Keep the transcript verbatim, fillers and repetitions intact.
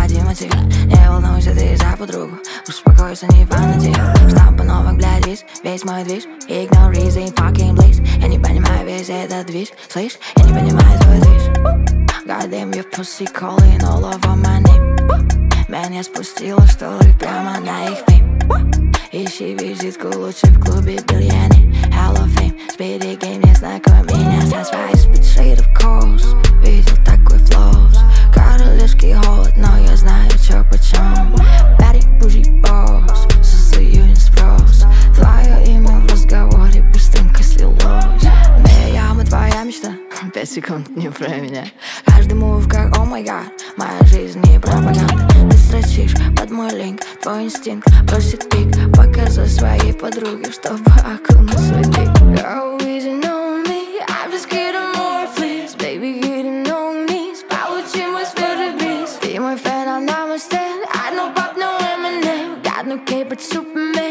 один мотив. Не волнуйся ты за подругу, успокойся, не фанати. Штампы новых, блядь, виз, весь мой движ. Ignore reason, fucking please. Я не понимаю весь этот движ, слышь, я не понимаю твой движ. God damn, your pussy calling all over my name. Меня спустила шторы прямо на их фейм. Ищи визитку лучше в клубе Бильяни. Hall of Fame, Speedy Game, не знакомь меня со своей Speed of course. Видел такой флоус. Королевский холод, но я знаю, чё почем. Бэри, бужи, босс, создаю не спрос. Твое имя в разговоре быстренько слилось. Мия, мы твоя мечта. Пять секунд не про меня. Каждый мув как о май гад. Моя жизнь не пропаганда. Ты строчишь под мой линк. Твой инстинкт просит пик. Показать своей подруге, чтобы окунуть свой пик. Go easy on me, I'm just getting more fleas. Baby, getting on me, получи мой свежий бриз. Ты мой фэн, I'm not my stand. I know pop, no Eminem. Got no cape, but Superman.